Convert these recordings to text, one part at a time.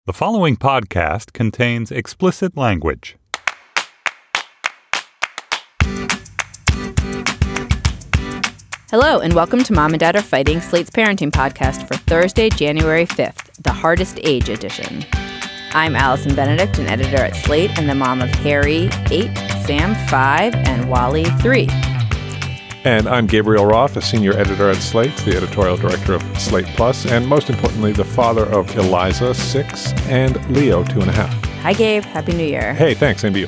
The following podcast contains explicit language. Hello, and welcome to Mom and Dad Are Fighting, Slate's parenting podcast for Thursday, January 5th, the hardest age edition. I'm Allison Benedict, an editor at Slate and the mom of Harry, 8, Sam, 5, and Wally, 3. And I'm Gabriel Roth, a senior editor at Slate, the editorial director of Slate Plus, and most importantly, the father of Eliza, 6, and Leo, 2.5. Hi, Gabe. Happy New Year. Hey, thanks. Same to you.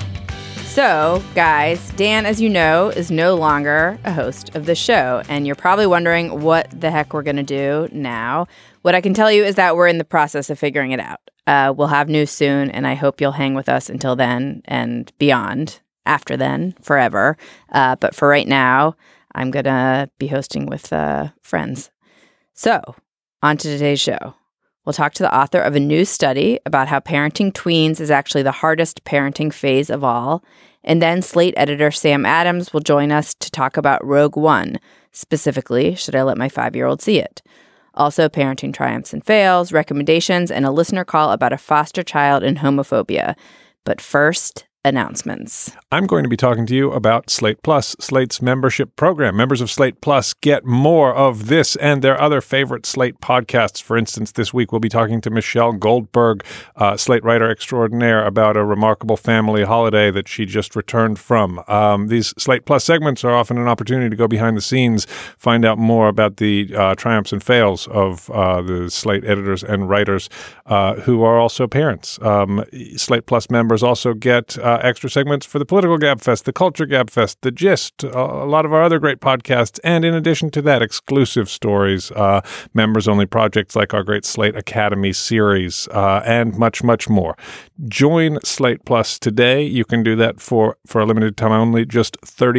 So, guys, Dan, as you know, is no longer a host of the show, and you're probably wondering what the heck we're going to do now. What I can tell you is that we're in the process of figuring it out. We'll have news soon, and I hope you'll hang with us until then and beyond, after then, forever. But for right now, I'm going to be hosting with friends. So, on to today's show. We'll talk to the author of a new study about how parenting tweens is actually the hardest parenting phase of all. And then Slate editor Sam Adams will join us to talk about Rogue One. Specifically, should I let my 5-year-old see it? Also, parenting triumphs and fails, recommendations, and a listener call about a foster child and homophobia. But first, announcements. I'm going to be talking to you about Slate Plus, Slate's membership program. Members of Slate Plus get more of this and their other favorite Slate podcasts. For instance, this week we'll be talking to Michelle Goldberg, Slate writer extraordinaire, about a remarkable family holiday that she just returned from. These Slate Plus segments are often an opportunity to go behind the scenes, find out more about the triumphs and fails of the Slate editors and writers who are also parents. Slate Plus members also get extra segments for the Political Gabfest, the Culture Gabfest, The Gist, a lot of our other great podcasts, and in addition to that, exclusive stories, members-only projects like our great Slate Academy series, and much, much more. Join Slate Plus today. You can do that for a limited time only, just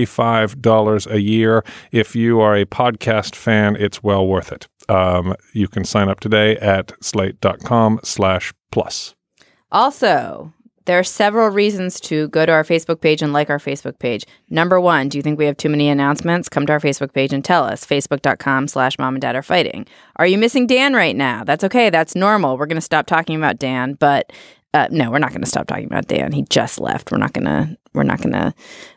$35 a year. If you are a podcast fan, it's well worth it. You can sign up today at slate.com/plus. Also, there are several reasons to go to our Facebook page and like our Facebook page. Number one, do you think we have too many announcements? Come to our Facebook page and tell us. Facebook.com/Mom and Dad Are Fighting. Are you missing Dan right now? That's okay. That's normal. We're going to stop talking about Dan, but no, we're not going to stop talking about Dan. He just left. We're not going to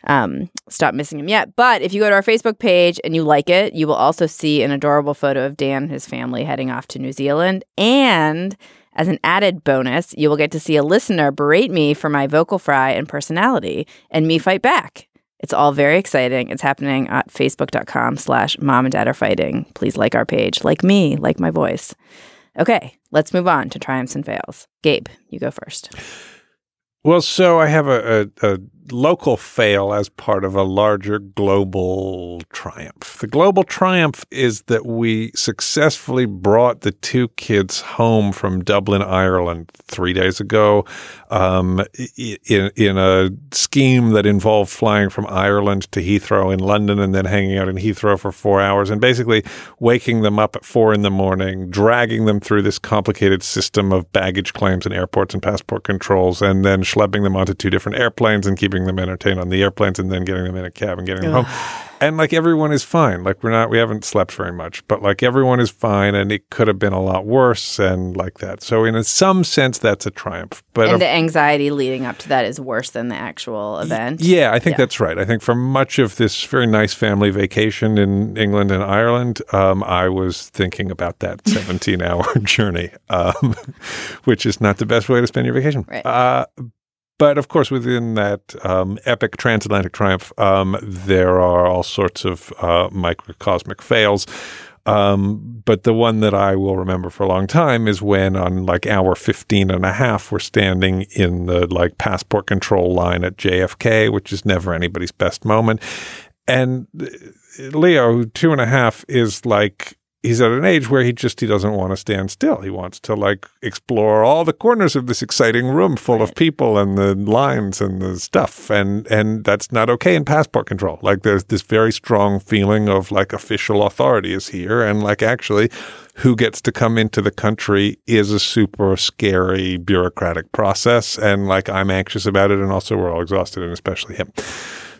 stop missing him yet. But if you go to our Facebook page and you like it, you will also see an adorable photo of Dan and his family heading off to New Zealand. And as an added bonus, you will get to see a listener berate me for my vocal fry and personality, and me fight back. It's all very exciting. It's happening at facebook.com/Mom and Dad Are Fighting. Please like our page. Like me. Like my voice. Okay, let's move on to triumphs and fails. Gabe, you go first. Well, so I have a local fail as part of a larger global triumph. The global triumph is that we successfully brought the 2 kids home from Dublin, Ireland 3 days ago in a scheme that involved flying from Ireland to Heathrow in London and then hanging out in Heathrow for 4 hours and basically waking them up at 4 a.m, dragging them through this complicated system of baggage claims and airports and passport controls, and then schlepping them onto 2 different airplanes and keeping them entertained on the airplanes and then getting them in a cab and getting them home. And like everyone is fine. Like we haven't slept very much, but like everyone is fine, and it could have been a lot worse and like that. So in some sense, that's a triumph. But the anxiety leading up to that is worse than the actual event. Yeah, I think that's right. I think for much of this very nice family vacation in England and Ireland, I was thinking about that 17-hour journey, which is not the best way to spend your vacation. Right. But of course, within that epic transatlantic triumph, there are all sorts of microcosmic fails. But the one that I will remember for a long time is when on like hour 15 and a half, we're standing in the like passport control line at JFK, which is never anybody's best moment. And Leo, 2.5, is like, he's at an age where he doesn't want to stand still. He wants to like explore all the corners of this exciting room full of people and the lines and the stuff. And that's not okay in passport control. Like there's this very strong feeling of like official authority is here. And like actually who gets to come into the country is a super scary bureaucratic process. And like I'm anxious about it. And also we're all exhausted, and especially him.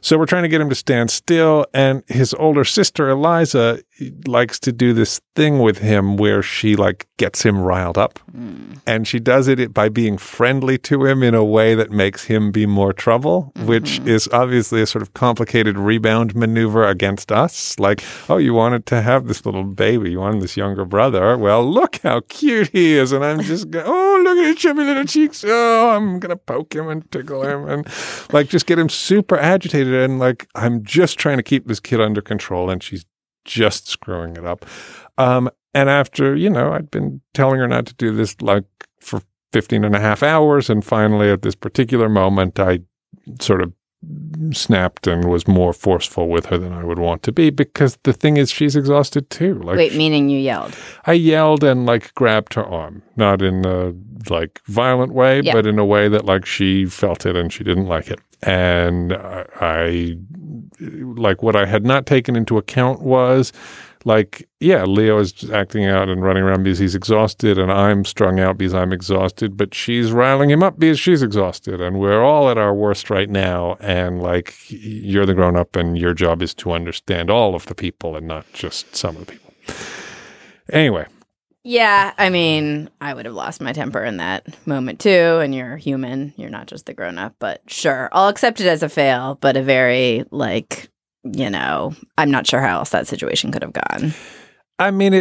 So we're trying to get him to stand still, and his older sister, Eliza, likes to do this thing with him where she, like, gets him riled up. And she does it by being friendly to him in a way that makes him be more trouble, which is obviously a sort of complicated rebound maneuver against us. Like, oh, you wanted to have this little baby. You wanted this younger brother. Well, look how cute he is. And I'm just going, oh, look at his chubby little cheeks. Oh, I'm going to poke him and tickle him and, like, just get him super agitated. And, like, I'm just trying to keep this kid under control, and she's just screwing it up. And after, I'd been telling her not to do this, like, for 15 and a half hours. And finally, at this particular moment, I sort of snapped and was more forceful with her than I would want to be, because the thing is, she's exhausted too. Like, Wait, meaning you yelled? I yelled and, like, grabbed her arm, not in a, like, violent way, but in a way that, like, she felt it and she didn't like it. And I like, what I had not taken into account was, like, Leo is acting out and running around because he's exhausted, and I'm strung out because I'm exhausted, but she's riling him up because she's exhausted, and we're all at our worst right now, and, like, you're the grown-up, and your job is to understand all of the people and not just some of the people. Anyway. Yeah, I mean, I would have lost my temper in that moment too, and you're human. You're not just the grown-up, but sure. I'll accept it as a fail, but a very, like, I'm not sure how else that situation could have gone. I mean,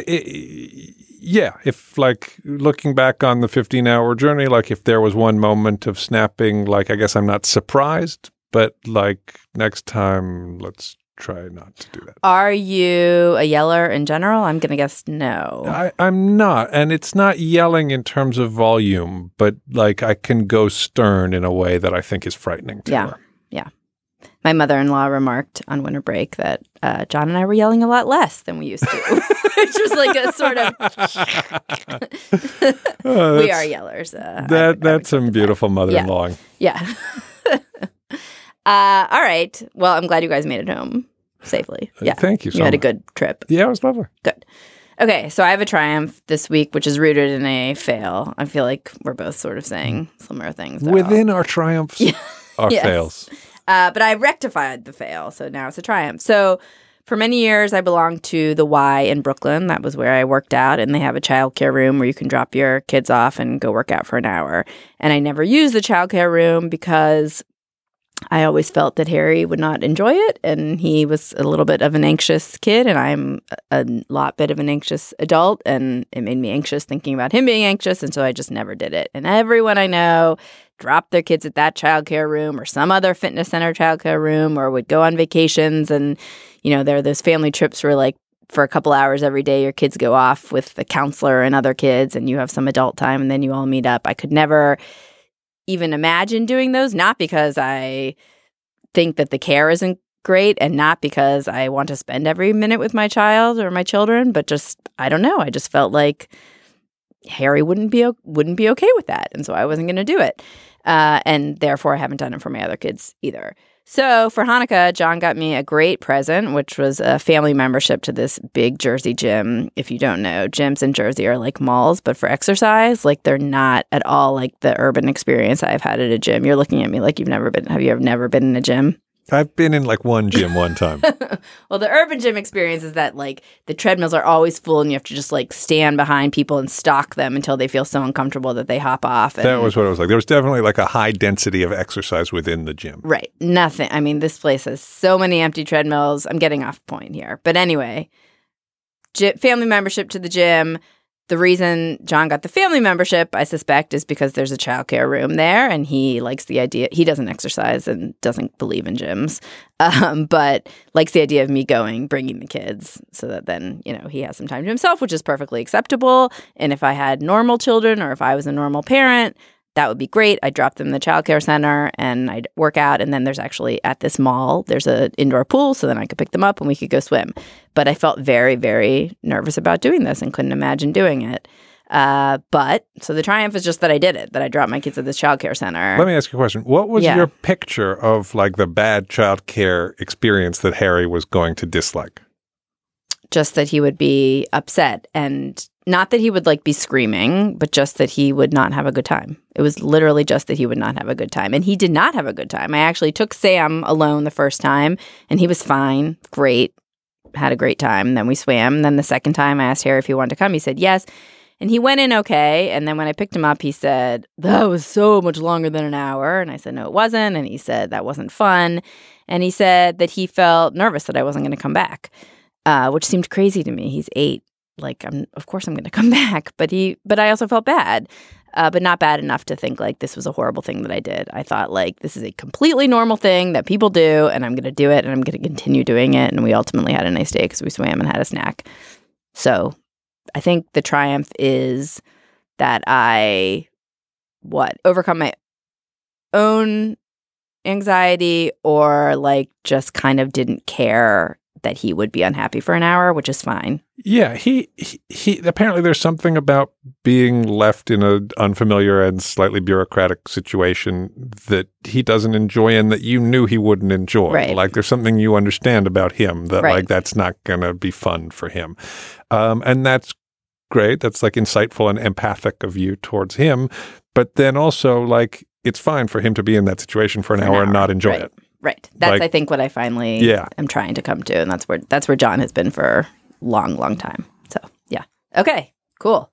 if, like, looking back on the 15-hour journey, like, if there was one moment of snapping, like, I guess I'm not surprised, but, like, next time, let's try not to do that. Are you a yeller in general? I'm going to guess no. I'm not. And it's not yelling in terms of volume, but, like, I can go stern in a way that I think is frightening to her. Yeah. My mother-in-law remarked on winter break that John and I were yelling a lot less than we used to, which was like a sort of, we are yellers. That's some beautiful mother-in-law. Yeah. All right. Well, I'm glad you guys made it home safely. Yeah. Thank you so much. You had a good trip. Yeah, it was lovely. Good. Okay, so I have a triumph this week, which is rooted in a fail. I feel like we're both sort of saying similar things. Within our triumphs are fails. But I rectified the fail, so now it's a triumph. So for many years, I belonged to the Y in Brooklyn. That was where I worked out, and they have a childcare room where you can drop your kids off and go work out for an hour. And I never used the childcare room because I always felt that Harry would not enjoy it, and he was a little bit of an anxious kid, and I'm a lot bit of an anxious adult, and it made me anxious thinking about him being anxious, and so I just never did it. And everyone I know dropped their kids at that childcare room or some other fitness center childcare room, or would go on vacations, and, there are those family trips where, like, for a couple hours every day, your kids go off with the counselor and other kids, and you have some adult time, and then you all meet up. I could never even imagine doing those, not because I think that the care isn't great and not because I want to spend every minute with my child or my children, but just, I don't know. I just felt like Harry wouldn't be okay with that. And so I wasn't going to do it. And therefore I haven't done it for my other kids either. So for Hanukkah, John got me a great present, which was a family membership to this big Jersey gym. If you don't know, gyms in Jersey are like malls, but for exercise. Like, they're not at all like the urban experience I've had at a gym. You're looking at me like have you ever never been in a gym? I've been in, like, one gym one time. Well, the urban gym experience is that, like, the treadmills are always full and you have to just, like, stand behind people and stalk them until they feel so uncomfortable that they hop off. That was what it was like. There was definitely, like, a high density of exercise within the gym. Right. Nothing. I mean, this place has so many empty treadmills. I'm getting off point here. But anyway, family membership to the gym. The reason John got the family membership, I suspect, is because there's a childcare room there, and he likes the idea. He doesn't exercise and doesn't believe in gyms, but likes the idea of me bringing the kids, so that then, he has some time to himself, which is perfectly acceptable. And if I had normal children, or if I was a normal parent, that would be great. I'd drop them in the childcare center and I'd work out. And then there's actually, at this mall, there's an indoor pool, so then I could pick them up and we could go swim. But I felt very, very nervous about doing this and couldn't imagine doing it. So the triumph is just that I did it, that I dropped my kids at this childcare center. Let me ask you a question. What was your picture of, like, the bad childcare experience that Harry was going to dislike? just that he would be upset, and not that he would like be screaming, but just that he would not have a good time. It was literally just that he would not have a good time. And he did not have a good time. I actually took Sam alone the first time, and he was fine, great, had a great time. Then we swam. Then the second time I asked Harry if he wanted to come. He said yes. And he went in okay. And then when I picked him up, he said, that was so much longer than an hour. And I said, no, it wasn't. And he said, that wasn't fun. And he said that he felt nervous that I wasn't going to come back, which seemed crazy to me. He's 8. Like, of course I'm going to come back. But I also felt bad, but not bad enough to think like this was a horrible thing that I did. I thought like this is a completely normal thing that people do, and I'm going to do it, and I'm going to continue doing it. And we ultimately had a nice day because we swam and had a snack. So I think the triumph is that I overcome my own anxiety, or like just kind of didn't care that he would be unhappy for an hour, which is fine. Yeah, he apparently there's something about being left in an unfamiliar and slightly bureaucratic situation that he doesn't enjoy and that you knew he wouldn't enjoy. Right. Like there's something you understand about him that Right. like that's not going to be fun for him. And that's great. That's like insightful and empathic of you towards him. But then also like it's fine for him to be in that situation for an hour and not enjoy it. Right. That's, Like, I think, what I finally am trying to come to. And that's where John has been for a long, long time. So, yeah. Okay, cool.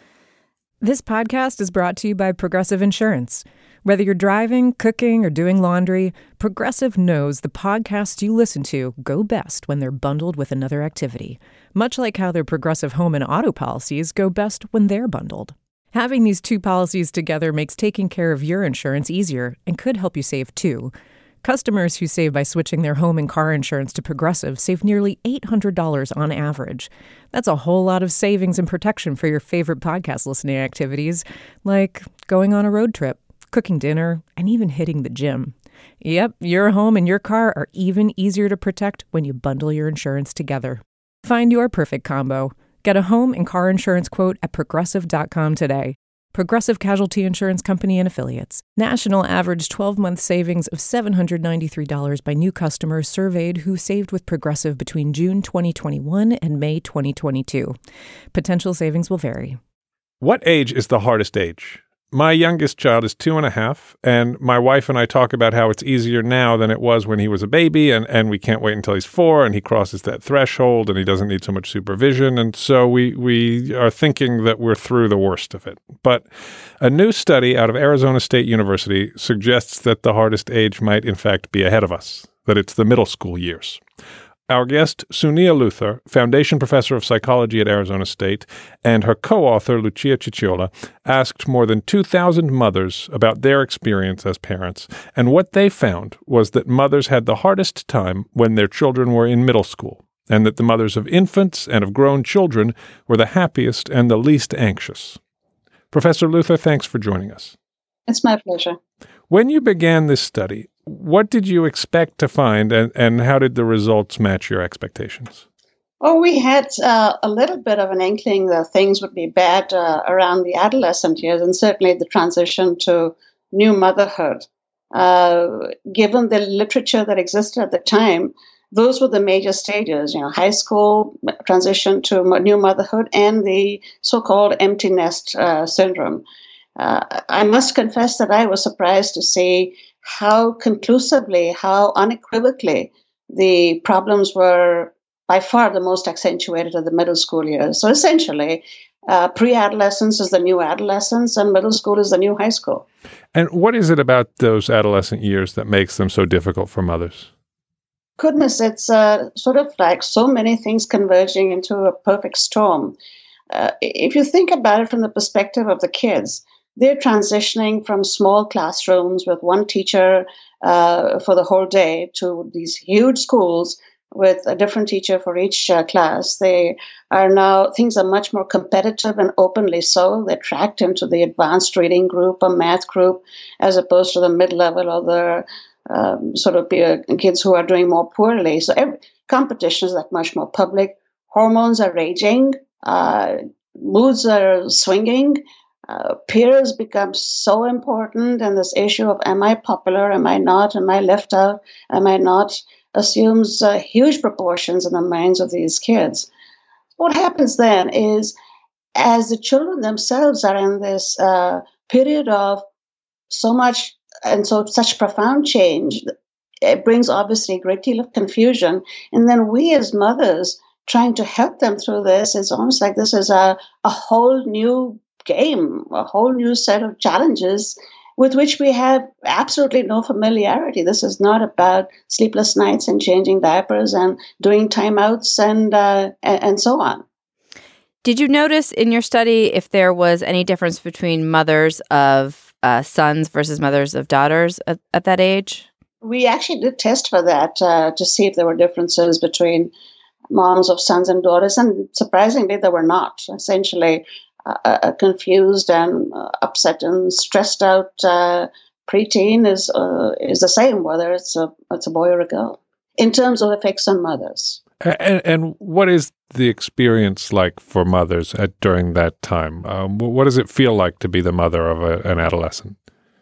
This podcast is brought to you by Progressive Insurance. Whether you're driving, cooking, or doing laundry, Progressive knows the podcasts you listen to go best when they're bundled with another activity, much like how their Progressive home and auto policies go best when they're bundled. Having these two policies together makes taking care of your insurance easier and could help you save too. Customers who save by switching their home and car insurance to Progressive save nearly $800 on average. That's a whole lot of savings and protection for your favorite podcast listening activities, like going on a road trip, cooking dinner, and even hitting the gym. Yep, your home and your car are even easier to protect when you bundle your insurance together. Find your perfect combo. Get a home and car insurance quote at Progressive.com today. Progressive Casualty Insurance Company and Affiliates. National average 12-month savings of $793 by new customers surveyed who saved with Progressive between June 2021 and May 2022. Potential savings will vary. What age is the hardest age? My youngest child is 2.5, and my wife and I talk about how it's easier now than it was when he was a baby, and we can't wait until he's 4 and he crosses that threshold and he doesn't need so much supervision. And so we are thinking that we're through the worst of it. But a new study out of Arizona State University suggests that the hardest age might in fact be ahead of us, that it's the middle school years. Our guest, Sunia Luther, Foundation Professor of Psychology at Arizona State, and her co-author, Lucia Cicciola, asked more than 2,000 mothers about their experience as parents, and what they found was that mothers had the hardest time when their children were in middle school, and that the mothers of infants and of grown children were the happiest and the least anxious. Professor Luther, thanks for joining us. It's my pleasure. When you began this study, what did you expect to find, and how did the results match your expectations? Oh, we had a little bit of an inkling that things would be bad around the adolescent years, and certainly the transition to new motherhood. Given the literature that existed at the time, those were the major stages, high school, transition to new motherhood, and the so-called empty nest syndrome. I must confess that I was surprised to see how conclusively, how unequivocally the problems were by far the most accentuated in the middle school years. So essentially, pre-adolescence is the new adolescence and middle school is the new high school. And what is it about those adolescent years that makes them so difficult for mothers? Goodness, it's sort of like so many things converging into a perfect storm. If you think about it from the perspective of the kids, they're transitioning from small classrooms with one teacher for the whole day to these huge schools with a different teacher for each class. Things are much more competitive and openly so. They're tracked into the advanced reading group or math group as opposed to the mid-level or the kids who are doing more poorly. So every competition is that much more public. Hormones are raging. Moods are swinging. Peers become so important, and this issue of am I popular, am I not, am I left out, am I not, assumes huge proportions in the minds of these kids. What happens then is, as the children themselves are in this period of so much and so such profound change, it brings obviously a great deal of confusion. And then we as mothers trying to help them through this, it's almost like this is a whole new game, a whole new set of challenges with which we have absolutely no familiarity. This is not about sleepless nights and changing diapers and doing timeouts and so on. Did you notice in your study if there was any difference between mothers of sons versus mothers of daughters at that age? We actually did test for that to see if there were differences between moms of sons and daughters, and surprisingly, there were not. Essentially, a confused and upset and stressed out preteen is the same, whether it's a boy or a girl, in terms of effects on mothers. And what is the experience like for mothers during that time? What does it feel like to be the mother of an adolescent?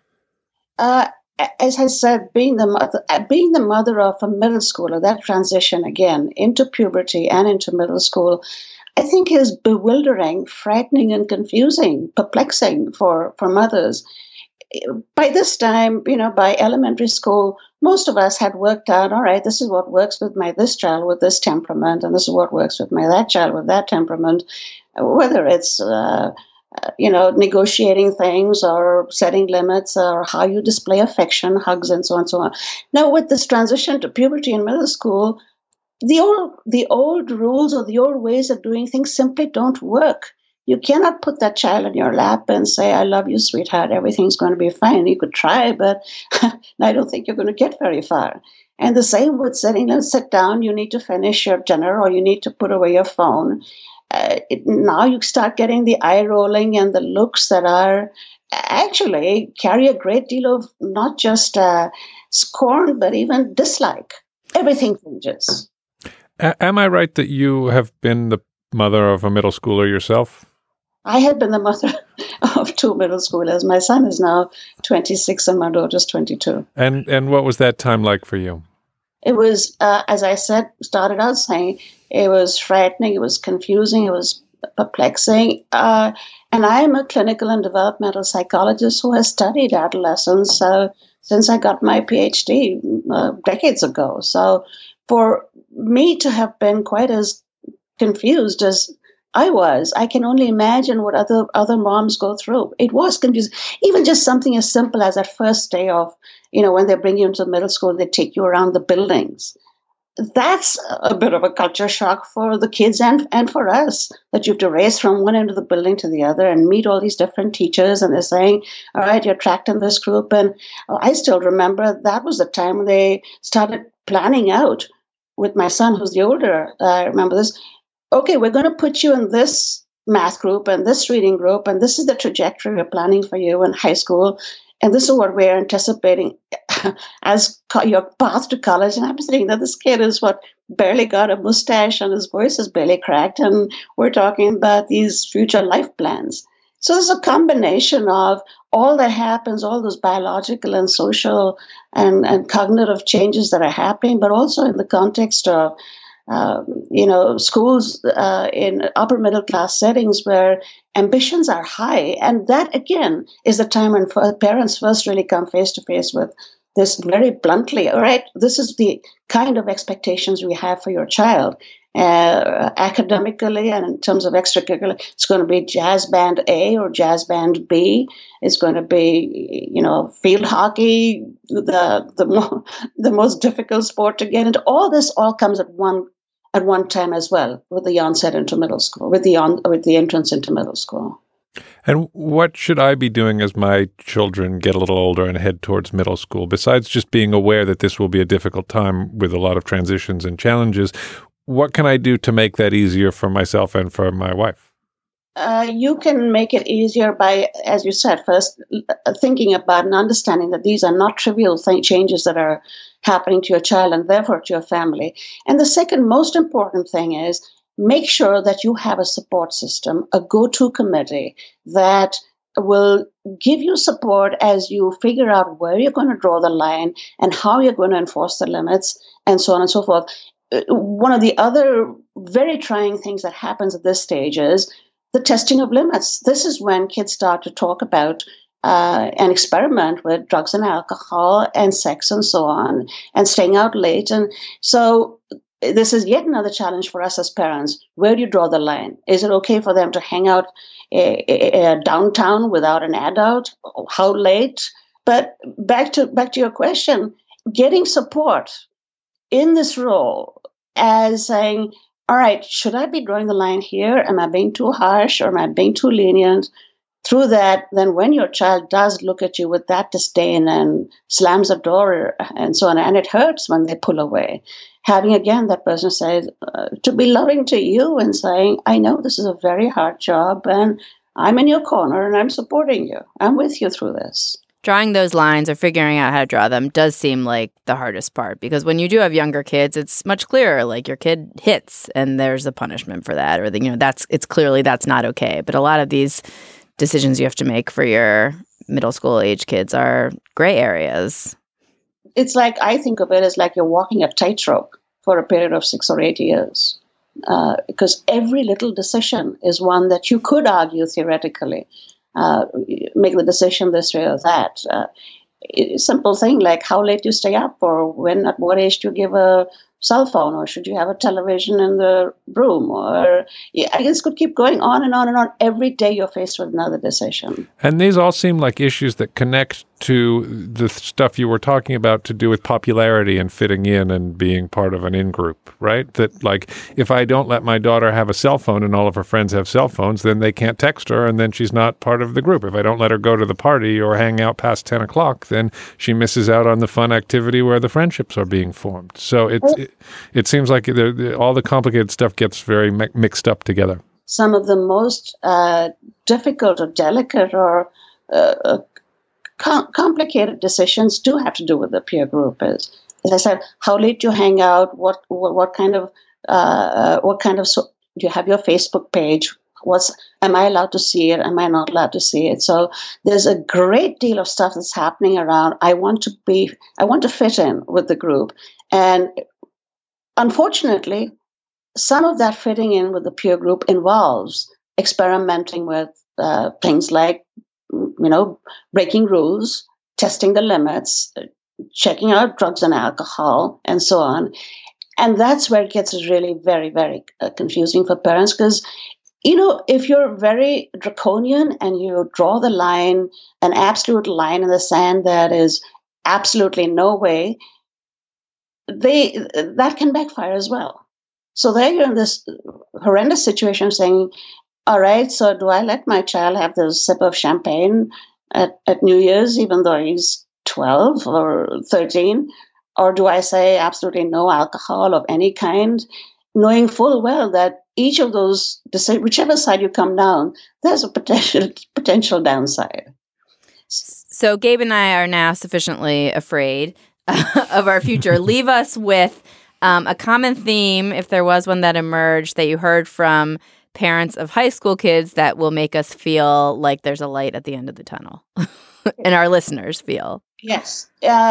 As I said, being the mother of a middle schooler, that transition again into puberty and into middle school, I think is bewildering, frightening, and confusing, perplexing for mothers. By this time, by elementary school, most of us had worked out, all right, this is what works with this child with this temperament, and this is what works with that child with that temperament, whether it's, negotiating things or setting limits or how you display affection, hugs, and so on and so on. Now, with this transition to puberty in middle school, the old rules or the old ways of doing things simply don't work. You cannot put that child in your lap and say, I love you, sweetheart, everything's going to be fine. You could try, but I don't think you're going to get very far. And the same with sit down, you need to finish your dinner or you need to put away your phone. Now you start getting the eye rolling and the looks that are actually carry a great deal of not just scorn, but even dislike. Everything changes. Am I right that you have been the mother of a middle schooler yourself? I had been the mother of two middle schoolers. My son is now 26 and my daughter's 22. And what was that time like for you? It was, as I started out saying, it was frightening, it was confusing, it was perplexing. And I am a clinical and developmental psychologist who has studied adolescence since I got my PhD decades ago. So for me to have been quite as confused as I was, I can only imagine what other moms go through. It was confusing. Even just something as simple as that first day of, when they bring you into middle school, they take you around the buildings. That's a bit of a culture shock for the kids and for us, that you have to race from one end of the building to the other and meet all these different teachers, and they're saying, all right, you're tracked in this group. And I still remember that was the time when they started planning out with my son, who's the older. I remember this. Okay, we're going to put you in this math group and this reading group, and this is the trajectory we're planning for you in high school, and this is what we're anticipating as your path to college. And I'm thinking that this kid is barely got a mustache and his voice is barely cracked, and we're talking about these future life plans. So there's a combination of all that happens, all those biological and social and cognitive changes that are happening, but also in the context of schools in upper middle class settings where ambitions are high. And that, again, is the time when parents first really come face to face with this very bluntly. All right, this is the kind of expectations we have for your child. Academically and in terms of extracurricular, it's going to be jazz band A or jazz band B. It's going to be, field hockey, the most difficult sport to get into. All this comes at one time as well, with the onset into middle school, with the entrance into middle school. And what should I be doing as my children get a little older and head towards middle school, besides just being aware that this will be a difficult time with a lot of transitions and challenges? What can I do to make that easier for myself and for my wife? You can make it easier by, as you said, first thinking about and understanding that these are not trivial changes that are happening to your child and therefore to your family. And the second most important thing is make sure that you have a support system, a go-to committee that will give you support as you figure out where you're going to draw the line and how you're going to enforce the limits and so on and so forth. one of the other very trying things that happens at this stage is the testing of limits. This is when kids start to talk about and experiment with drugs and alcohol and sex and so on, and staying out late. And so this is yet another challenge for us as parents. Where do you draw the line? Is it okay for them to hang out downtown without an adult? How late? But back to your question, getting support in this role as saying, all right, should I be drawing the line here? Am I being too harsh or am I being too lenient? Through that, then when your child does look at you with that disdain and slams the door and so on, and it hurts when they pull away, having again that person say, to be loving to you and saying, I know this is a very hard job and I'm in your corner and I'm supporting you. I'm with you through this. Drawing those lines or figuring out how to draw them does seem like the hardest part, because when you do have younger kids, it's much clearer. Like your kid hits and there's a punishment for that, or it's clearly that's not okay. But a lot of these decisions you have to make for your middle school age kids are gray areas. It's like, I think of it as like you're walking a tightrope for a period of 6 or 8 years, because every little decision is one that you could argue theoretically, make the decision this way or that. Simple thing like how late you stay up, or at what age do you give a cell phone, or should you have a television in the room, or I guess could keep going on and on and on. Every day you're faced with another decision. And these all seem like issues that connect to the stuff you were talking about to do with popularity and fitting in and being part of an in-group, right? That like if I don't let my daughter have a cell phone and all of her friends have cell phones, then they can't text her and then she's not part of the group. If I don't let her go to the party or hang out past 10 o'clock, then she misses out on the fun activity where the friendships are being formed. So it seems like all the complicated stuff gets very mixed up together. Some of the most difficult or delicate or complicated decisions do have to do with the peer group. As I said, how late you hang out, what kind of do you have your Facebook page? Am I allowed to see it? Am I not allowed to see it? So there's a great deal of stuff that's happening around. I want to fit in with the group, and unfortunately, some of that fitting in with the peer group involves experimenting with things like, breaking rules, testing the limits, checking out drugs and alcohol, and so on. And that's where it gets really very, very confusing for parents, because, if you're very draconian and you draw the line, an absolute line in the sand that is absolutely no way, that can backfire as well. So there you're in this horrendous situation saying, all right, so do I let my child have the sip of champagne at New Year's, even though he's 12 or 13? Or do I say absolutely no alcohol of any kind, knowing full well that each of those, whichever side you come down, there's a potential downside. So Gabe and I are now sufficiently afraid of our future. Leave us with a common theme, if there was one that emerged, that you heard from parents of high school kids that will make us feel like there's a light at the end of the tunnel, and our listeners feel. Yes.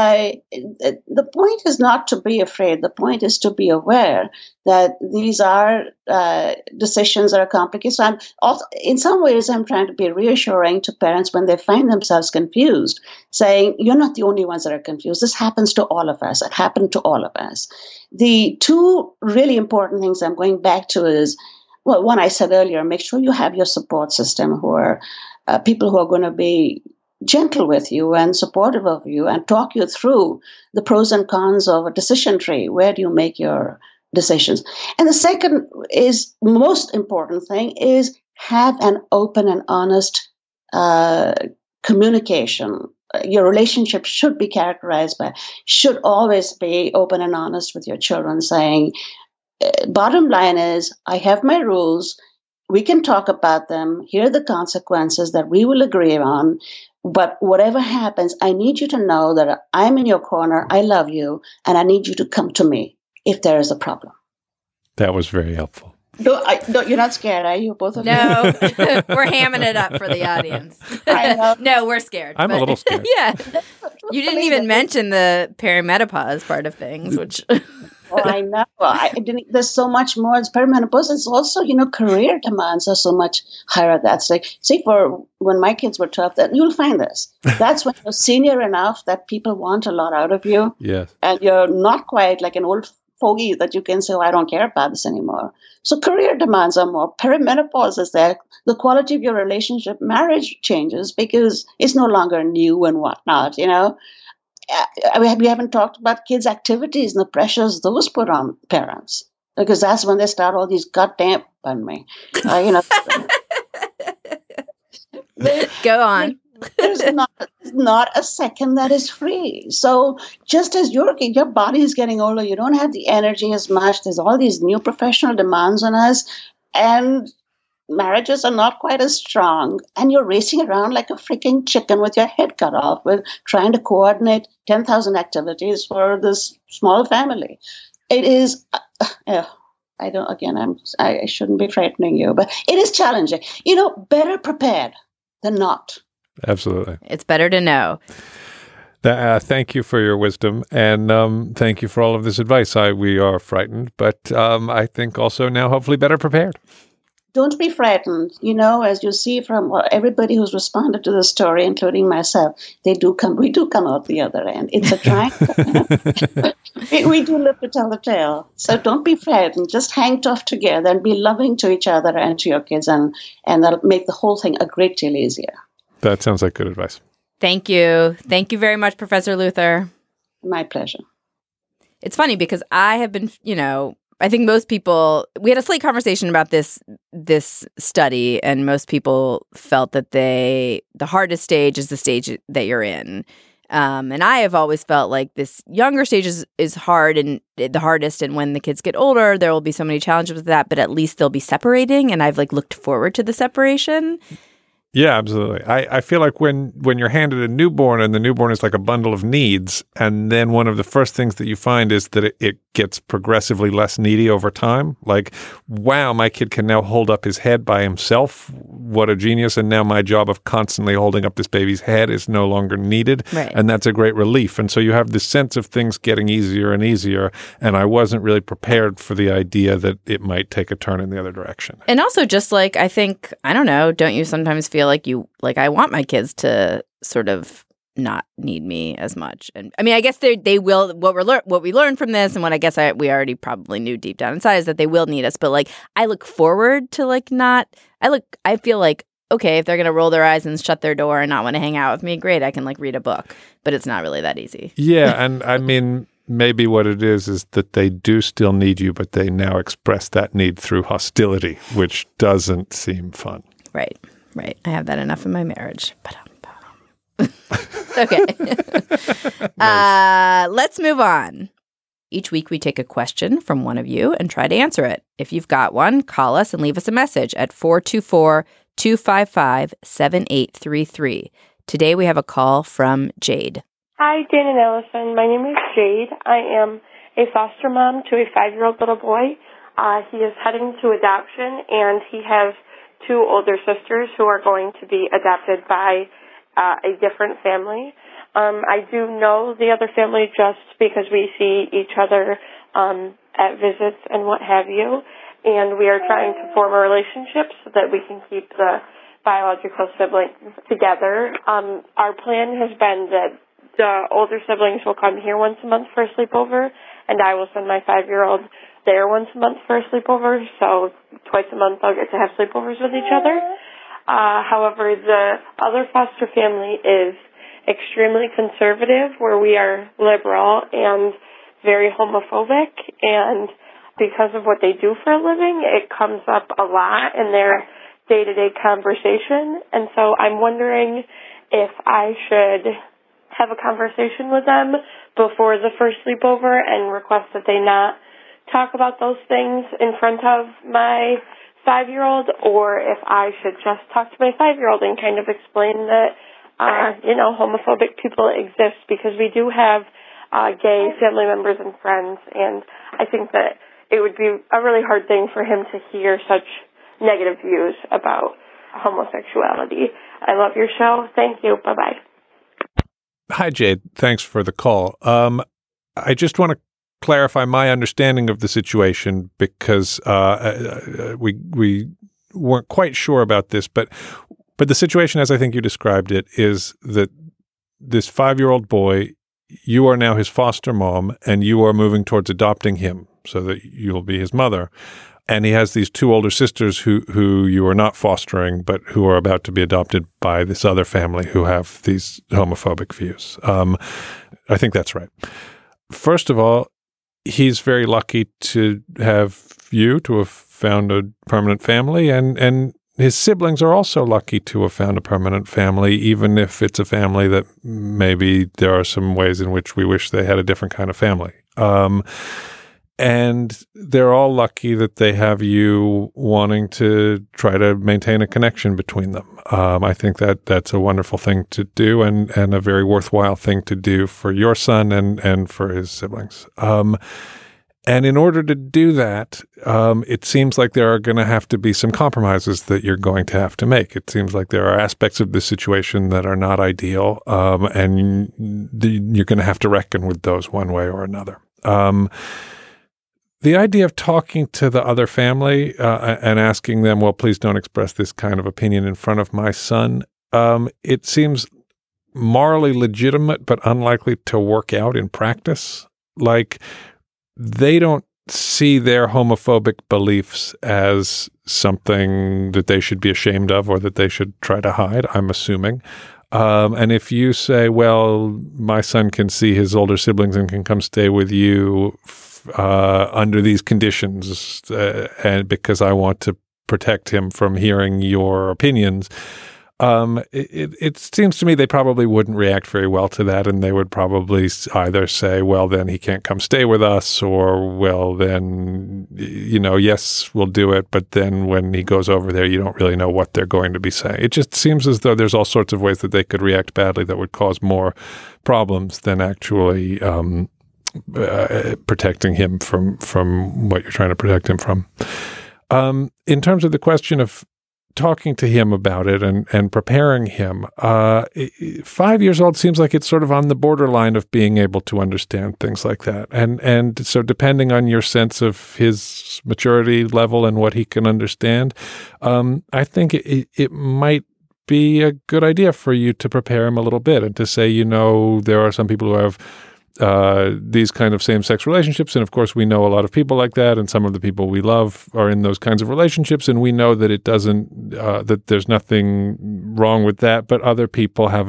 The point is not to be afraid. The point is to be aware that these are decisions that are complicated. So in some ways, I'm trying to be reassuring to parents when they find themselves confused, saying, you're not the only ones that are confused. This happens to all of us. It happened to all of us. The two really important things I'm going back to is, well, one I said earlier, make sure you have your support system who are people who are going to be gentle with you and supportive of you and talk you through the pros and cons of a decision tree. Where do you make your decisions? And the second is most important thing is have an open and honest communication. Your relationship should be characterized by, should always be open and honest with your children, saying, bottom line is, I have my rules. We can talk about them. Here are the consequences that we will agree on. But whatever happens, I need you to know that I'm in your corner. I love you. And I need you to come to me if there is a problem. That was very helpful. You're not scared, are you? Both of you? No, we're hamming it up for the audience. I know. No, we're scared. I'm a little scared. Yeah. You didn't even mention the perimenopause part of things, which... Oh, I know. There's so much more. It's perimenopause. It's also, career demands are so much higher at that stage. See, for when my kids were 12, that you'll find this. That's when you're senior enough that people want a lot out of you. Yes. And you're not quite like an old fogey that you can say, I don't care about this anymore. So career demands are more. Perimenopause is there. The quality of your relationship, marriage changes because it's no longer new and whatnot, We haven't talked about kids' activities and the pressures those put on parents, because that's when they start all these goddamn, pardon me, Go on. There's not a second that is free. So just as your body is getting older, you don't have the energy as much. There's all these new professional demands on us, and marriages are not quite as strong, and you're racing around like a freaking chicken with your head cut off with trying to coordinate 10,000 activities for this small family. It is, I shouldn't be frightening you, but it is challenging. Better prepared than not. Absolutely. It's better to know. Thank you for your wisdom, and thank you for all of this advice. We are frightened, but I think also now hopefully better prepared. Don't be frightened. As you see from everybody who's responded to the story, including myself, we do come out the other end. It's a triangle. we do live to tell the tale. So don't be frightened. Just hang tough together and be loving to each other and to your kids, and that'll make the whole thing a great deal easier. That sounds like good advice. Thank you. Thank you very much, Professor Luther. My pleasure. It's funny because I have been, I think most people, we had a Slate conversation about this study, and most people felt that the hardest stage is the stage that you're in. And I have always felt like this younger stage is hard and the hardest. And when the kids get older, there will be so many challenges with that, but at least they'll be separating. And I've looked forward to the separation. Yeah, absolutely. I feel like when you're handed a newborn, and the newborn is like a bundle of needs, and then one of the first things that you find is that it gets progressively less needy over time. Like, wow, my kid can now hold up his head by himself. What a genius. And now my job of constantly holding up this baby's head is no longer needed. Right. And that's a great relief. And so you have this sense of things getting easier and easier. And I wasn't really prepared for the idea that it might take a turn in the other direction. And also just I think, I don't know, don't you sometimes feel like I want my kids to sort of not need me as much? And I mean, I guess they will. What we learned from this, and what I guess we already probably knew deep down inside, is that they will need us. But I look forward to not. I feel like, okay, if they're gonna roll their eyes and shut their door and not want to hang out with me, great, I can read a book. But it's not really that easy. Yeah, and I mean, maybe what it is that they do still need you, but they now express that need through hostility, which doesn't seem fun. Right. I have that enough in my marriage. Okay. Let's move on. Each week we take a question from one of you and try to answer it. If you've got one, call us and leave us a message at 424-255-7833. Today we have a call from Jade. Hi, Dan and Allison. My name is Jade. I am a foster mom to a 5-year-old little boy. He is heading to adoption, and he has 2 older sisters who are going to be adopted by a different family. I do know the other family just because we see each other at visits and what have you, and we are trying to form a relationship so that we can keep the biological siblings together. Our plan has been that the older siblings will come here once a month for a sleepover, and I will send my 5-year-old there once a month for a sleepover, so twice a month I'll get to have sleepovers with each other. However, the other foster family is extremely conservative, where we are liberal and very homophobic, and because of what they do for a living, it comes up a lot in their day-to-day conversation, and so I'm wondering if I should have a conversation with them before the first sleepover and request that they not talk about those things in front of my 5-year-old, or if I should just talk to my 5-year-old and kind of explain that, homophobic people exist, because we do have gay family members and friends, and I think that it would be a really hard thing for him to hear such negative views about homosexuality. I love your show. Thank you. Bye-bye. Hi, Jade. Thanks for the call. I just want to clarify my understanding of the situation because we weren't quite sure about this, but the situation, as I think you described it, is that this 5-year-old boy, you are now his foster mom, and you are moving towards adopting him so that you'll be his mother. And he has these 2 older sisters who you are not fostering, but who are about to be adopted by this other family who have these homophobic views. I think that's right. First of all, he's very lucky to have found a permanent family, and his siblings are also lucky to have found a permanent family, even if it's a family that maybe there are some ways in which we wish they had a different kind of family. And they're all lucky that they have you wanting to try to maintain a connection between them. I think that's a wonderful thing to do and a very worthwhile thing to do for your son and for his siblings. And in order to do that, it seems like there are going to have to be some compromises that you're going to have to make. It seems like there are aspects of this situation that are not ideal, and you're going to have to reckon with those one way or another. The idea of talking to the other family and asking them, well, please don't express this kind of opinion in front of my son, it seems morally legitimate but unlikely to work out in practice. Like, they don't see their homophobic beliefs as something that they should be ashamed of or that they should try to hide, I'm assuming. And if you say, well, my son can see his older siblings and can come stay with you under these conditions, and because I want to protect him from hearing your opinions, it seems to me they probably wouldn't react very well to that, and they would probably either say, well, then he can't come stay with us, or, well, then, yes, we'll do it, but then when he goes over there, you don't really know what they're going to be saying. It just seems as though there's all sorts of ways that they could react badly that would cause more problems than actually protecting him from what you're trying to protect him from. In terms of the question of talking to him about it and preparing him, 5 years old seems like it's sort of on the borderline of being able to understand things like that. And so depending on your sense of his maturity level and what he can understand, I think it might be a good idea for you to prepare him a little bit and to say, there are some people who have these kind of same-sex relationships, and of course we know a lot of people like that, and some of the people we love are in those kinds of relationships, and we know that it doesn't that there's nothing wrong with that, but other people have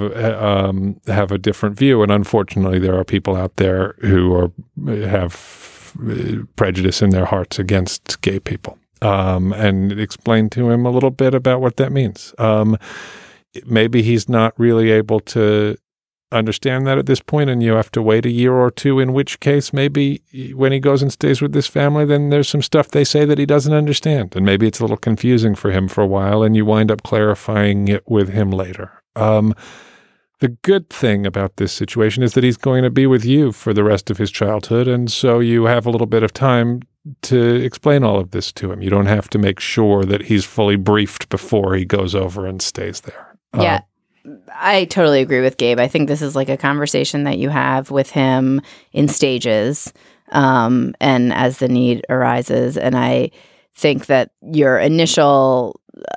a different view, and unfortunately there are people out there who have prejudice in their hearts against gay people, and explain to him a little bit about what that means. Maybe he's not really able to understand that at this point, and you have to wait a year or two, in which case maybe when he goes and stays with this family, then there's some stuff they say that he doesn't understand, and maybe it's a little confusing for him for a while, and you wind up clarifying it with him later. The good thing about this situation is that he's going to be with you for the rest of his childhood, and so you have a little bit of time to explain all of this to him. You don't have to make sure that he's fully briefed before he goes over and stays there. Yeah. I totally agree with Gabe. I think this is like a conversation that you have with him in stages, and as the need arises. And I think that your initial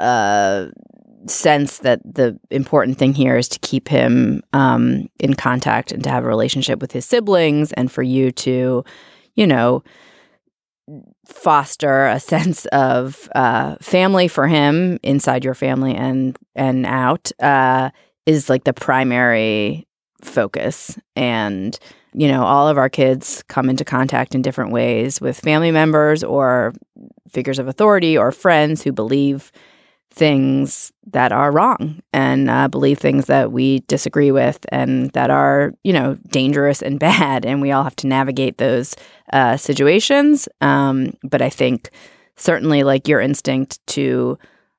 sense that the important thing here is to keep him in contact and to have a relationship with his siblings, and for you to, foster a sense of family for him inside your family and out is like the primary focus. And all of our kids come into contact in different ways with family members or figures of authority or friends who believe things that are wrong and believe things that we disagree with and that are, dangerous and bad. And we all have to navigate those situations. But I think certainly like your instinct to,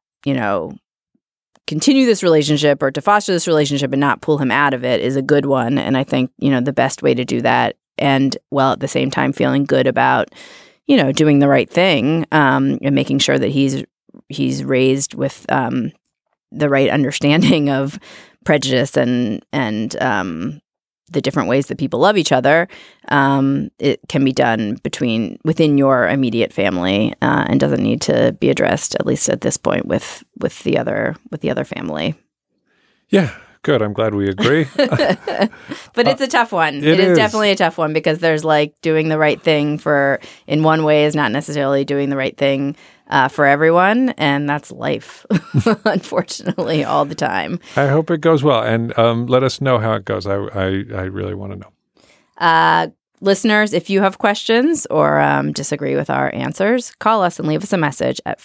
continue this relationship or to foster this relationship and not pull him out of it is a good one. And I think, the best way to do that, and while at the same time feeling good about, doing the right thing and making sure that he's raised with the right understanding of prejudice and the different ways that people love each other, it can be done within your immediate family, and doesn't need to be addressed, at least at this point, with the other family. Yeah. Good. I'm glad we agree. But it's a tough one. It is definitely a tough one because there's like doing the right thing in one way is not necessarily doing the right thing for everyone. And that's life, unfortunately, all the time. I hope it goes well. And let us know how it goes. I really want to know. Listeners, if you have questions or disagree with our answers, call us and leave us a message at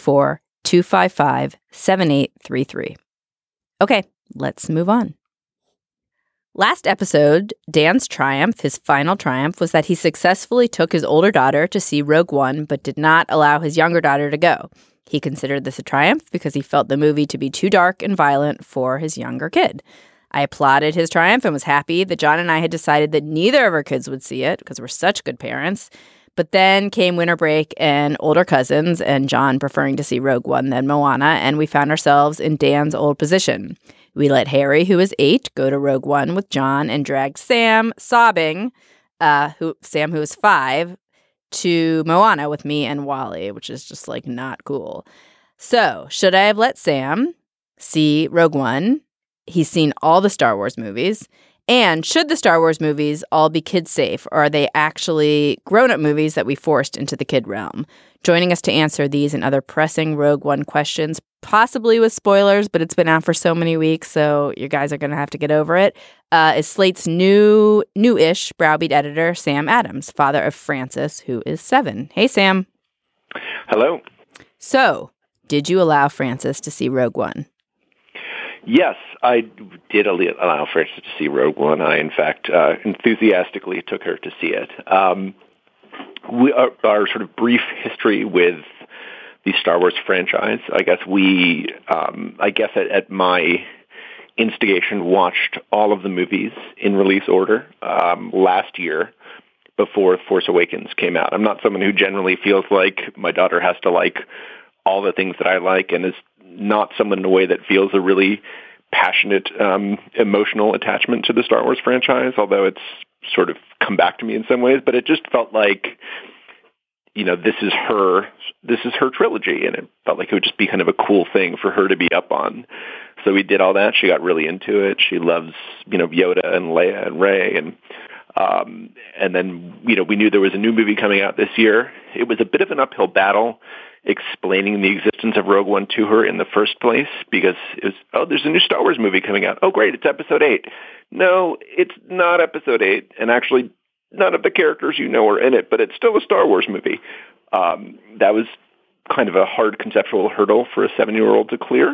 424-255-7833. Okay. Let's move on. Last episode, Dan's triumph, his final triumph, was that he successfully took his older daughter to see Rogue One, but did not allow his younger daughter to go. He considered this a triumph because he felt the movie to be too dark and violent for his younger kid. I applauded his triumph and was happy that John and I had decided that neither of our kids would see it because we're such good parents. But then came winter break and older cousins, and John preferring to see Rogue One than Moana, and we found ourselves in Dan's old position. We let Harry, who is 8, go to Rogue One with John and dragged Sam, sobbing, who is 5, to Moana with me and Wally, which is just like not cool. So, should I have let Sam see Rogue One? He's seen all the Star Wars movies. And should the Star Wars movies all be kid-safe, or are they actually grown-up movies that we forced into the kid realm? Joining us to answer these and other pressing Rogue One questions, possibly with spoilers, but it's been out for so many weeks, so you guys are going to have to get over it, is Slate's new-ish browbeat editor, Sam Adams, father of Francis, who is 7. Hey, Sam. Hello. So, did you allow Francis to see Rogue One? Yes, I did allow Frances to see Rogue One. I, in fact, enthusiastically took her to see it. Our sort of brief history with the Star Wars franchise, I guess at my instigation, watched all of the movies in release order last year before Force Awakens came out. I'm not someone who generally feels like my daughter has to like all the things that I like, and is not someone in a way that feels a really passionate emotional attachment to the Star Wars franchise, although it's sort of come back to me in some ways. But it just felt like, this is her trilogy, and it felt like it would just be kind of a cool thing for her to be up on. So we did all that. She got really into it. She loves, Yoda and Leia and Rey, and then, we knew there was a new movie coming out this year. It was a bit of an uphill battle explaining the existence of Rogue One to her in the first place, because it was, there's a new Star Wars movie coming out. Oh, great, it's Episode 8. No, it's not Episode 8, and actually none of the characters are in it, but it's still a Star Wars movie. That was kind of a hard conceptual hurdle for a 7-year-old to clear,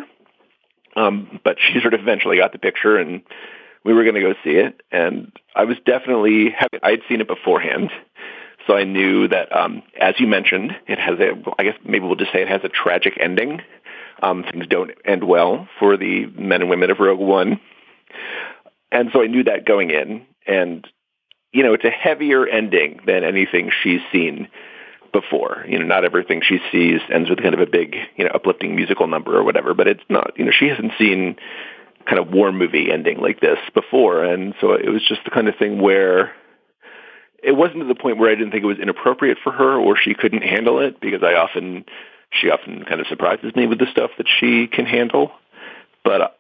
but she sort of eventually got the picture, and we were going to go see it, and I was definitely I'd seen it beforehand. So I knew that, as you mentioned, it has I guess maybe we'll just say it has a tragic ending. Things don't end well for the men and women of Rogue One. And so I knew that going in. And, it's a heavier ending than anything she's seen before. Not everything she sees ends with kind of a big, uplifting musical number or whatever. But it's not, she hasn't seen kind of war movie ending like this before. And so it was just the kind of thing where it wasn't to the point where I didn't think it was inappropriate for her or she couldn't handle it, because she often kind of surprises me with the stuff that she can handle. But,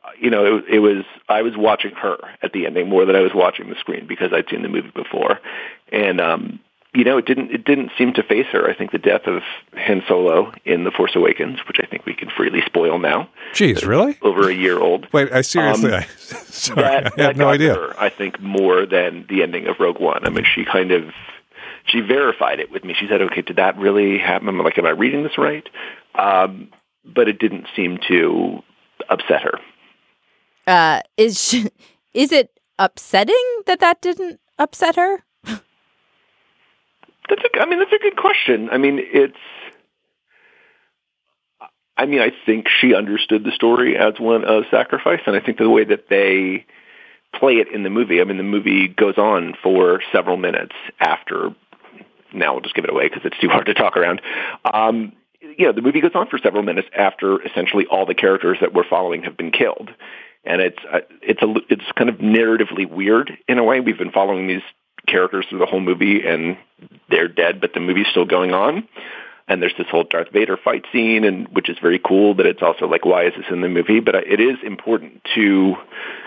I was watching her at the ending more than I was watching the screen because I'd seen the movie before. And, it didn't seem to faze her. I think the death of Han Solo in The Force Awakens, which I think we can freely spoil now. Jeez, really? Over a year old. Wait, I seriously, sorry, I had no idea. Her, I think, more than the ending of Rogue One. I mean, she verified it with me. She said, okay, did that really happen? I'm like, am I reading this right? But it didn't seem to upset her. Is it upsetting that didn't upset her? That's a good question. I think she understood the story as one of sacrifice, and I think the way that they play it in the movie, the movie goes on for several minutes after. Now we'll just give it away because it's too hard to talk around. The movie goes on for several minutes after essentially all the characters that we're following have been killed. and it's kind of narratively weird in a way. We've been following these characters through the whole movie, and they're dead, but the movie's still going on. And there's this whole Darth Vader fight scene, and which is very cool, but it's also like, why is this in the movie? But it is important to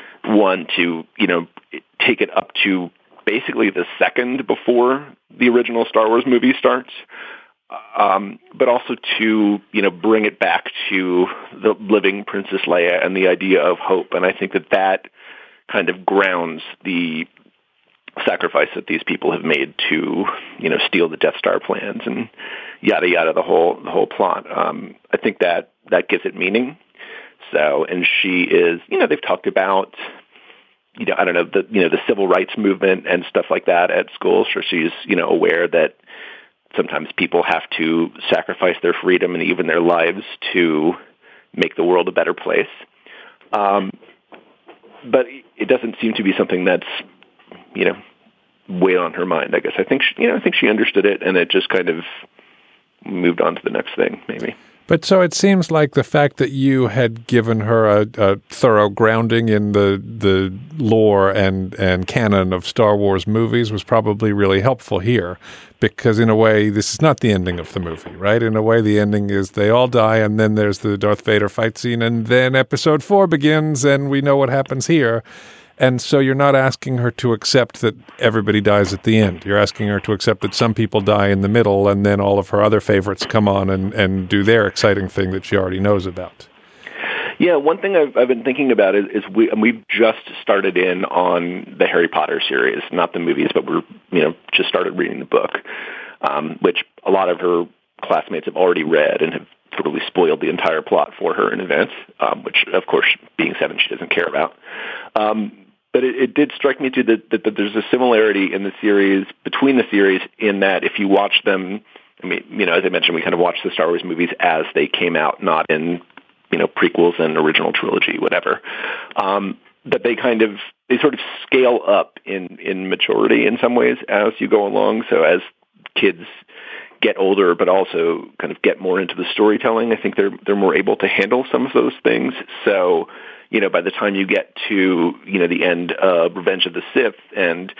take it up to basically the second before the original Star Wars movie starts, but also to bring it back to the living Princess Leia and the idea of hope. And I think that kind of grounds the sacrifice that these people have made to steal the Death Star plans and yada yada, the whole plot. I think that gives it meaning. So, and she is, they've talked about I don't know, the civil rights movement and stuff like that at school. So she's aware that sometimes people have to sacrifice their freedom and even their lives to make the world a better place. But it doesn't seem to be something that's weighed on her mind, I guess. I think she understood it, and it just kind of moved on to the next thing, maybe. But so it seems like the fact that you had given her a thorough grounding in the lore and canon of Star Wars movies was probably really helpful here, because in a way, this is not the ending of the movie, right? In a way, the ending is they all die, and then there's the Darth Vader fight scene, and then Episode 4 begins, and we know what happens here. And so you're not asking her to accept that everybody dies at the end. You're asking her to accept that some people die in the middle, and then all of her other favorites come on and do their exciting thing that she already knows about. Yeah, one thing I've been thinking about is we've just started in on the Harry Potter series, not the movies, but we're just started reading the book, which a lot of her classmates have already read and have totally spoiled the entire plot for her in advance, which, of course, being 7, she doesn't care about. But it did strike me, too, that there's a similarity in the series, between the series, in that if you watch them, I mean, as I mentioned, we kind of watched the Star Wars movies as they came out, not in, prequels and original trilogy, whatever. But they sort of scale up in maturity in some ways as you go along. So as kids get older, but also kind of get more into the storytelling, I think they're more able to handle some of those things. So, by the time you get to, the end of Revenge of the Sith and,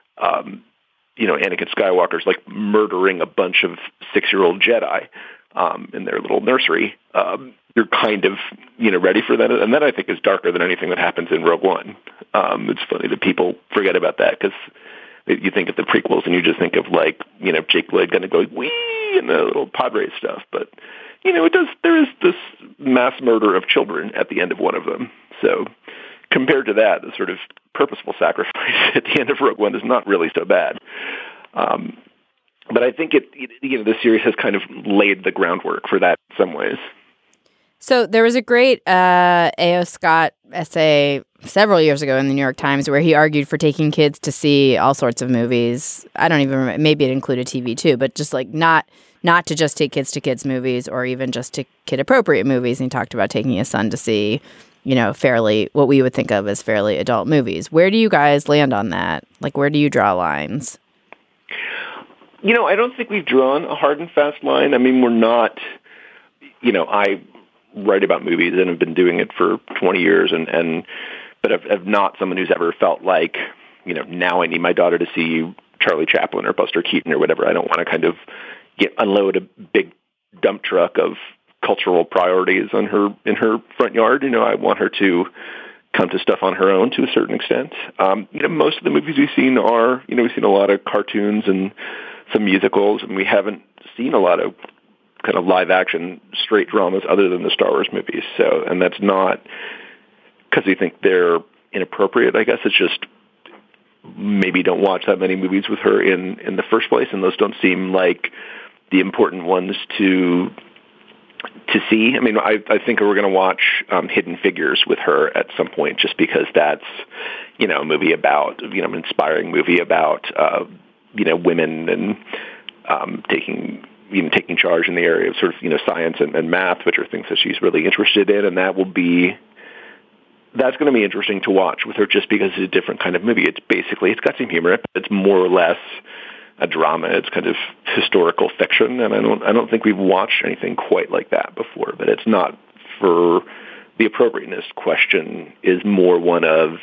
Anakin Skywalker's like murdering a bunch of 6-year-old Jedi in their little nursery, you're kind of, ready for that. And that, I think, is darker than anything that happens in Rogue One. It's funny that people forget about that, because you think of the prequels and you just think of like, Jake Lloyd kind of going, wee, and the little pod race stuff. But, there is this mass murder of children at the end of one of them. So compared to that, the sort of purposeful sacrifice at the end of Rogue One is not really so bad. But I think the series has kind of laid the groundwork for that in some ways. So there was a great A.O. Scott essay several years ago in the New York Times where he argued for taking kids to see all sorts of movies. I don't even remember. Maybe it included TV too, but just like not to just take kids to kids movies or even just to kid appropriate movies. And he talked about taking his son to see, fairly, what we would think of as fairly adult movies. Where do you guys land on that? Like, where do you draw lines? I don't think we've drawn a hard and fast line. I mean, we're not, I write about movies and have been doing it for 20 years but I'm not someone who's ever felt like, now I need my daughter to see Charlie Chaplin or Buster Keaton or whatever. I don't want to kind of unload a big dump truck of cultural priorities in her front yard. I want her to come to stuff on her own to a certain extent. Most of the movies we've seen are, we've seen a lot of cartoons and some musicals, and we haven't seen a lot of kind of live action straight dramas other than the Star Wars movies. So, and that's not because we think they're inappropriate. I guess it's just maybe don't watch that many movies with her in the first place, and those don't seem like the important ones to see. I mean, I think we're going to watch Hidden Figures with her at some point, just because that's, a movie about, an inspiring movie about, women and taking charge in the area of sort of, science and math, which are things that she's really interested in. And that's going to be interesting to watch with her, just because it's a different kind of movie. It's got some humor. It's more or less a drama. It's kind of historical fiction, and I don't think we've watched anything quite like that before. But it's not for the appropriateness question is more one of,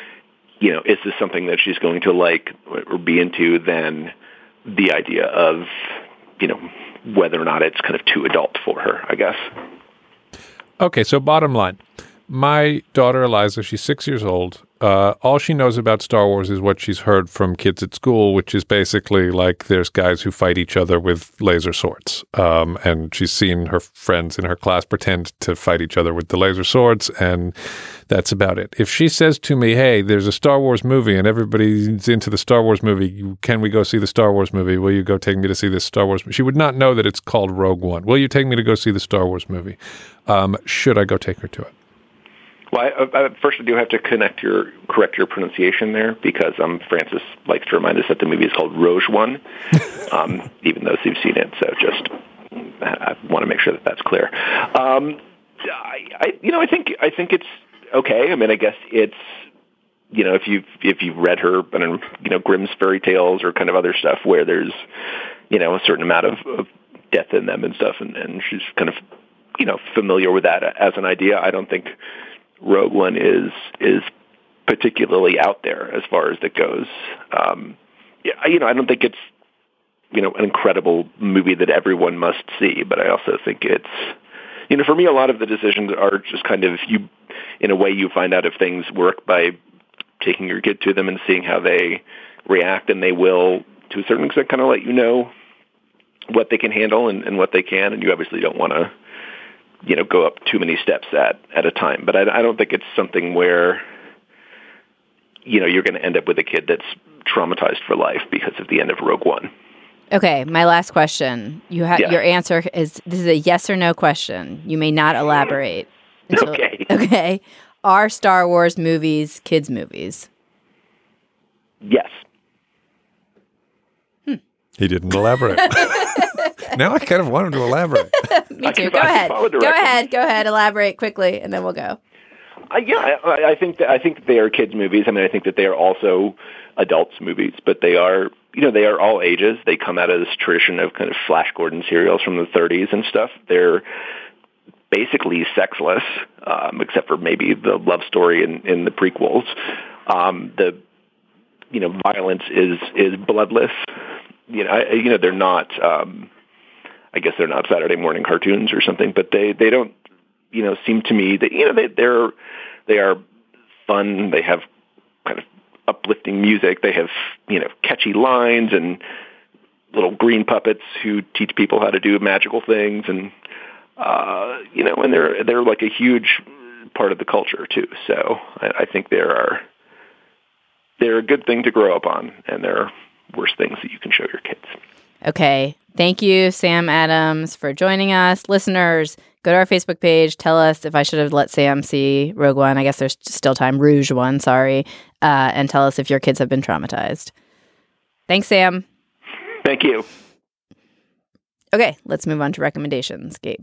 is this something that she's going to like or be into than the idea of, whether or not it's kind of too adult for her, I guess. Okay, so bottom line. My daughter, Eliza, she's 6 years old. All she knows about Star Wars is what she's heard from kids at school, which is basically like there's guys who fight each other with laser swords. And she's seen her friends in her class pretend to fight each other with the laser swords, and that's about it. If she says to me, hey, there's a Star Wars movie and everybody's into the Star Wars movie, can we go see the Star Wars movie? Will you go take me to see this Star Wars movie? She would not know that it's called Rogue One. Will you take me to go see the Star Wars movie? Should I go take her to it? Well, first I do have to correct your pronunciation there, because Francis likes to remind us that the movie is called Rogue One, even though you've seen it. So I want to make sure that that's clear. I think it's okay. I mean, I guess it's, if you've read her, Grimm's fairy tales or kind of other stuff where there's, a certain amount of death in them and stuff, and she's kind of, familiar with that as an idea. I don't think Rogue One is particularly out there as far as it goes. I don't think it's, an incredible movie that everyone must see, but I also think it's, for me, a lot of the decisions are just kind of, in a way, you find out if things work by taking your kid to them and seeing how they react, and they will, to a certain extent, kind of let you know what they can handle and what they can, and you obviously don't want to, go up too many steps at a time. But I don't think it's something where, you're going to end up with a kid that's traumatized for life because of the end of Rogue One. Okay, my last question. Your answer is, this is a yes or no question. You may not elaborate. Okay. Are Star Wars movies kids' movies? Yes. He didn't elaborate. Now I kind of want him to elaborate. Me too. Go ahead. Elaborate quickly, and then we'll go. I think that they are kids' movies. I mean, I think that they are also adults' movies, but they are, they are all ages. They come out of this tradition of kind of Flash Gordon serials from the 30s and stuff. They're basically sexless, except for maybe the love story in the prequels. The violence is bloodless. They're not. I guess they're not Saturday morning cartoons or something, but they don't. Seem to me that they are fun. They have kind of uplifting music. They have catchy lines and little green puppets who teach people how to do magical things, and and they're like a huge part of the culture too. So I think they're a good thing to grow up on, and there are worse things that you can show your kids. Okay. Thank you, Sam Adams, for joining us. Listeners, go to our Facebook page. Tell us if I should have let Sam see Rogue One. I guess there's still time. Rouge One, sorry. And tell us if your kids have been traumatized. Thanks, Sam. Thank you. Okay, let's move on to recommendations. Gabe.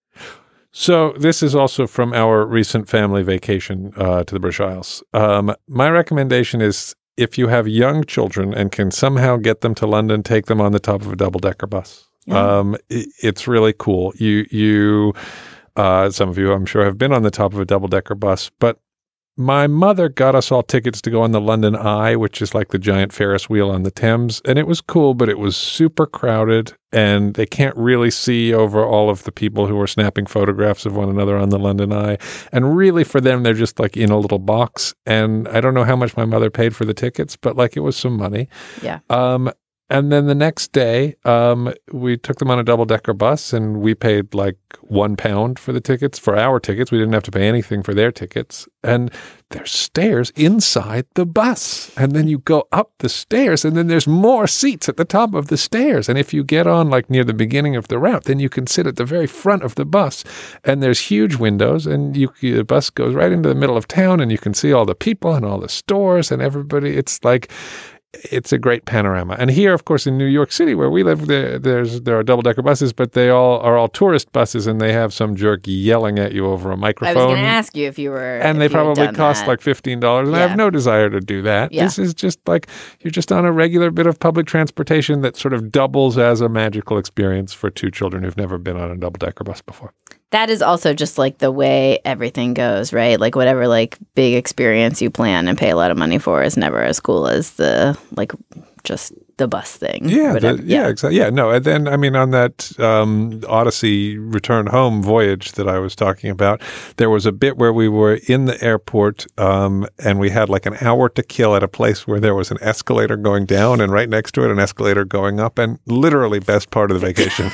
So this is also from our recent family vacation to the British Isles. My recommendation is, if you have young children and can somehow get them to London, take them on the top of a double-decker bus. Yeah. It's really cool. You some of you, I'm sure, have been on the top of a double-decker bus, but my mother got us all tickets to go on the London Eye, which is like the giant Ferris wheel on the Thames. And it was cool, but it was super crowded, and they can't really see over all of the people who are snapping photographs of one another on the London Eye. And really, for them, they're just like in a little box. And I don't know how much my mother paid for the tickets, but like it was some money. Yeah. And then the next day, we took them on a double-decker bus, and we paid like £1 for the tickets, for our tickets. We didn't have to pay anything for their tickets. And there's stairs inside the bus. And then you go up the stairs, and then there's more seats at the top of the stairs. And if you get on like near the beginning of the route, then you can sit at the very front of the bus. And there's huge windows, and the bus goes right into the middle of town, and you can see all the people and all the stores and everybody. It's a great panorama. And here, of course, in New York City, where we live, there are double-decker buses, but they are all tourist buses, and they have some jerk yelling at you over a microphone. I was going to ask you if you were. And they probably cost like $15, and I have no desire to do that. Yeah. This is just like, you're just on a regular bit of public transportation that sort of doubles as a magical experience for two children who've never been on a double-decker bus before. That is also just like the way everything goes, right? Like whatever like big experience you plan and pay a lot of money for is never as cool as the like just the bus thing. Yeah, exactly. Yeah, no, and then I mean on that Odyssey return home voyage that I was talking about, there was a bit where we were in the airport and we had like an hour to kill at a place where there was an escalator going down and right next to it an escalator going up, and literally best part of the vacation.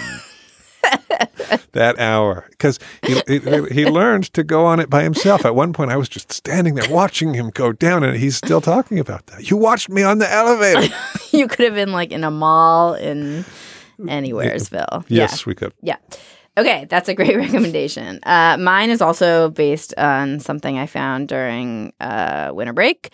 That hour, because he learned to go on it by himself. At one point, I was just standing there watching him go down, and he's still talking about that. You watched me on the elevator. You could have been like in a mall in anywheresville. Yes, we could. Yeah. Okay, that's a great recommendation. Mine is also based on something I found during winter break.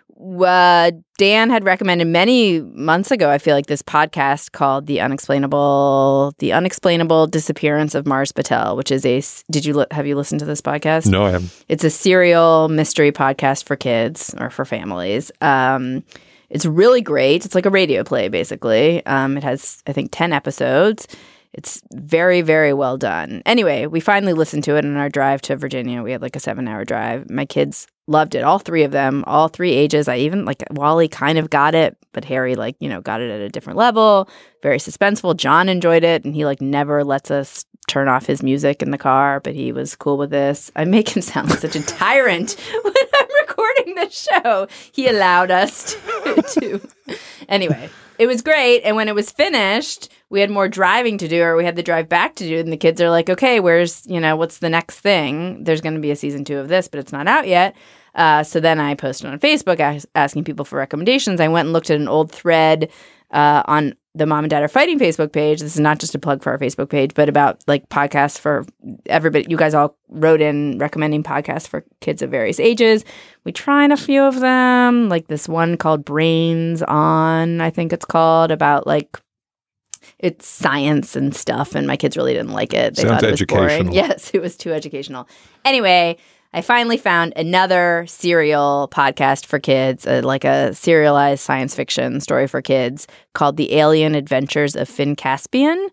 Dan had recommended many months ago, I feel like, this podcast called The Unexplainable Disappearance of Mars Patel, which is have you listened to this podcast? No, I haven't. It's a serial mystery podcast for kids or for families. It's really great. It's like a radio play, basically. It has, I think, 10 episodes. It's very, very well done. Anyway, we finally listened to it on our drive to Virginia. We had like a 7-hour drive. My kids loved it. All three of them, all three ages. I even like Wally kind of got it, but Harry got it at a different level. Very suspenseful. John enjoyed it, and he never lets us turn off his music in the car, but he was cool with this. I make him sound like such a tyrant when I'm recording this show. He allowed us to. Anyway, it was great. And when it was finished, we had more driving to do, or we had the drive back to do. And the kids are like, okay, what's the next thing? There's going to be a season 2 of this, but it's not out yet. So then I posted on Facebook asking people for recommendations. I went and looked at an old thread on the Mom and Dad Are Fighting Facebook page. This is not just a plug for our Facebook page, but about like podcasts for everybody. You guys all wrote in recommending podcasts for kids of various ages. We tried a few of them, like this one called Brains On, I think it's called, about like it's science and stuff, and my kids really didn't like it. They Sounds thought it was educational. boring. Yes, it was too educational. Anyway, I finally found another serial podcast for kids, like a serialized science fiction story for kids called The Alien Adventures of Finn Caspian.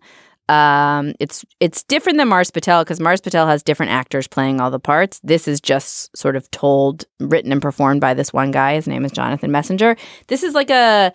It's different than Mars Patel because Mars Patel has different actors playing all the parts. This is just sort of told, written, and performed by this one guy. His name is Jonathan Messenger. This is a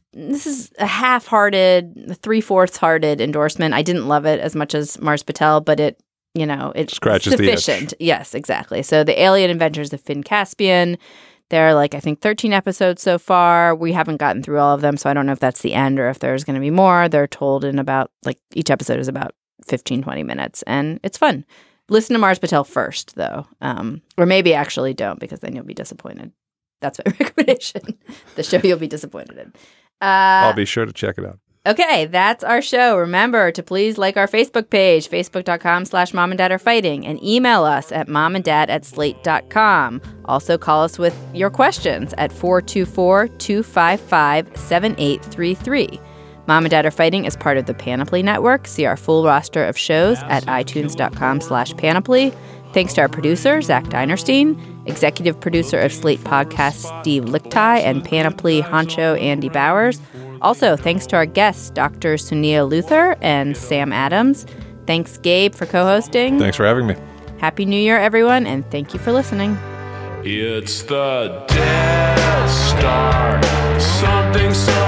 half-hearted, 3/4-hearted endorsement. I didn't love it as much as Mars Patel, but it scratches sufficient. The itch. Yes, exactly. So The Alien Adventures of Finn Caspian. There are I think 13 episodes so far. We haven't gotten through all of them, so I don't know if that's the end or if there's going to be more. They're told in about each episode is about 15-20 minutes, and it's fun. Listen to Mars Patel first, though, or maybe actually don't, because then you'll be disappointed. That's my recommendation. The show you'll be disappointed in. I'll be sure to check it out. Okay, that's our show. Remember to please like our Facebook page, facebook.com/momanddadarefighting, and email us at momanddad@slate.com. Also call us with your questions at 424-255-7833. Mom and Dad Are Fighting is part of the Panoply Network. See our full roster of shows at itunes.com/panoply. Thanks to our producer, Zach Dinerstein, executive producer of Slate Podcasts, Steve Lichtai, and Panoply honcho, Andy Bowers. Also, thanks to our guests, Dr. Sunia Luther and Sam Adams. Thanks, Gabe, for co-hosting. Thanks for having me. Happy New Year, everyone, and thank you for listening. It's the Death Star, something so